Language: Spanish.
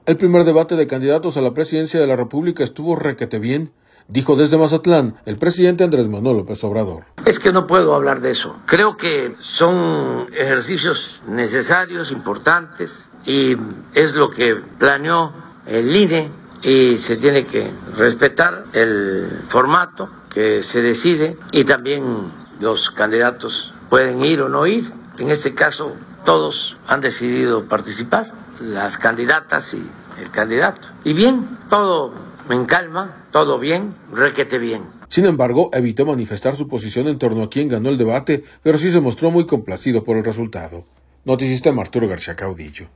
El primer debate de candidatos a la presidencia de la República estuvo requete bien, dijo desde Mazatlán el presidente Andrés Manuel López Obrador. Es que no puedo hablar de eso. Creo que son ejercicios necesarios, importantes, y es lo que planeó el INE, y se tiene que respetar el formato que se decide, y también los candidatos pueden ir o no ir. En este caso, todos han decidido participar, las candidatas y el candidato. Y bien, todo en calma, todo bien, requete bien. Sin embargo, evitó manifestar su posición en torno a quién ganó el debate, pero sí se mostró muy complacido por el resultado. Noticista Arturo García Caudillo.